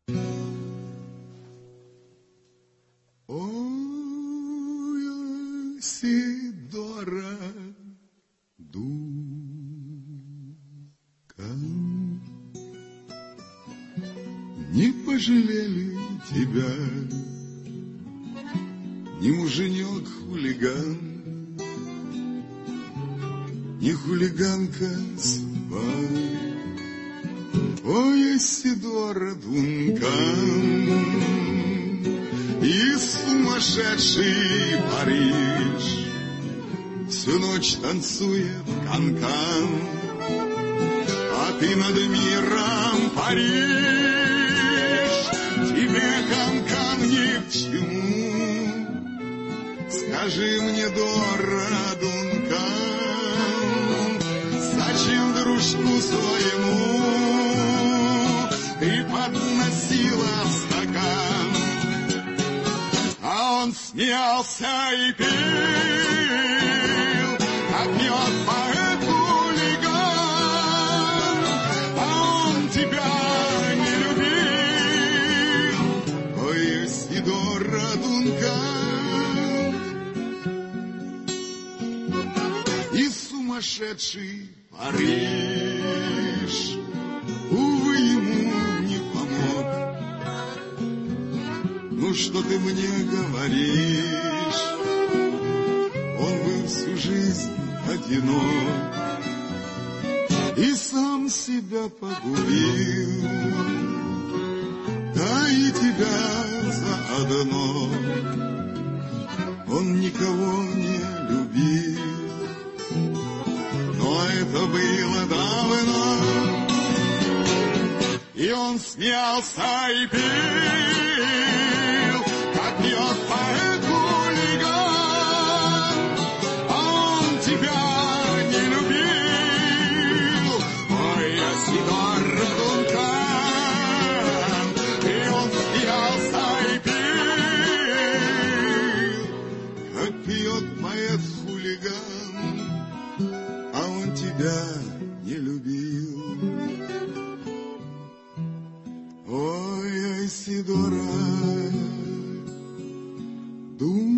Ой, Сидора Дука, не пожалели тебя ни муженек-хулиган, ни хулиганка-спай. Ой, Сидора Дункан, и сумасшедший Париж всю ночь танцует канкан, а ты над миром паришь. Тебе канкан ни к чему. Скажи мне, Дора Дункан, зачем дружку своему ты подносила стакан? А он смеялся и пил, как пьет поэт-хулиган, а он тебя не любил. Ой, Сидора Дункан, и сумасшедший Париж, увы, ему не помог. Ну, что ты мне говоришь? Он был всю жизнь одинок и сам себя погубил, да и тебя заодно. Он никого не любил, но это было давно. И он смеялся и пил, как пьет поэт-хулиган, а он тебя не любил. Ой, Сидора Дункан, и он смеялся и пил, как пьет поэт-хулиган, а он тебя не любил. Ой, Сидора Дункан.